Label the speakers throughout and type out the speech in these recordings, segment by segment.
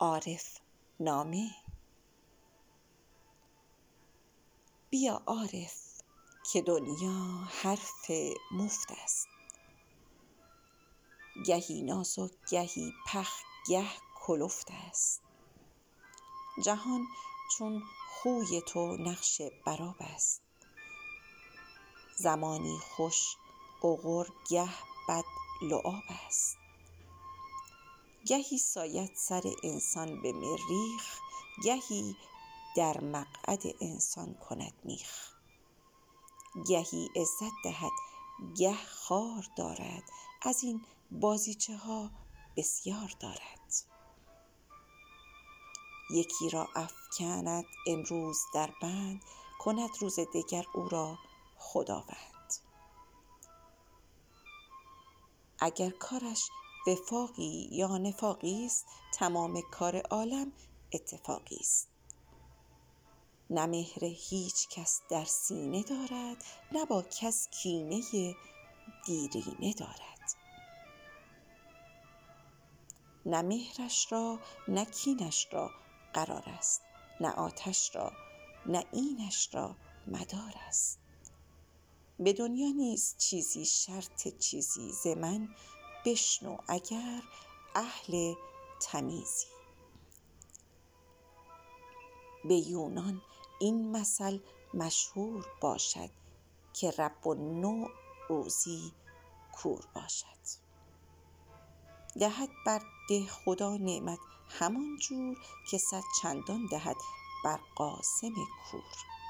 Speaker 1: عارف نامه. بیا عارف که دنیا حرف مفت است، گهی ناز و گهی پخ گه کلفت است. جهان چون خوی تو نقش بر آب است، زمانی خوش اغر گه بد لعاب است. گهی ساید سر انسان به مریخ، گهی در مقعد انسان کند میخ. گهی عزت دهد گه خوار دارد، از این بازیچه ها بسیار دارد. یکی را افکند امروز در بند، کند روز دگر او را خداوند. اگر کارش وفاقی یا نفاقی است، تمام کار عالم اتفاقی است. نه مهر هیچ کس در سینه دارد، نه با کس کینه دیرینه دارد. نه مهرش را نه کینش را قرار است، نه آتش را نه اینش را مدار است. به دنیا نیست چیزی شرط چیزی، ز من بشنو اگر اهل تمیزی. به یونان این مثل مشهور باشد، که رب النوع روزی کور باشد. دهد بر دهخدا نعمت همان جور، که 100 چندان دهد بر قاسم کور.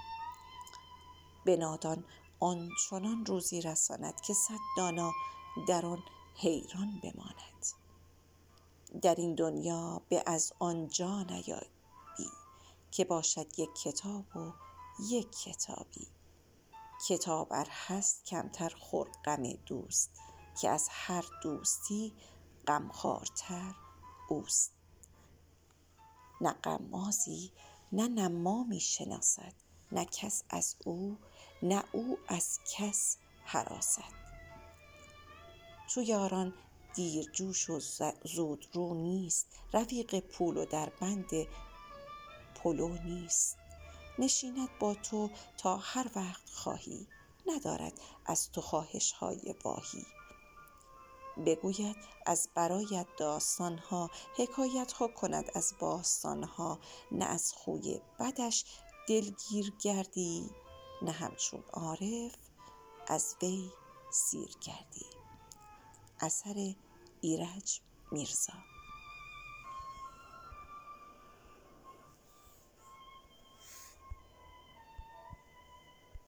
Speaker 1: به نادان آنچنان روزی رساند، که 100 دانا در آن حیران بماند. در این دنیا به از آن جا نیابی، که باشد یک کتاب و یک کتابی. کتاب ار هست کمتر خور غم دوست، که از هر دوستی غمخوارتر اوست. نه غمازی نه نمامی شناسد، نه کس از او نه او از کس هراسد. چو یاران دیرجوش و زودرو نیست، رفیق پول و در بند پلو نیست. نشیند با تو تا هر وقت خواهی، ندارد از تو خواهش های واهی. بگوید از برایت داستان ها، حکایت ها کند از باستان ها. نه از خوی بدش دلگیر گردی، نه همچون عارف از وی سیر گردی. اثر ایرج میرزا.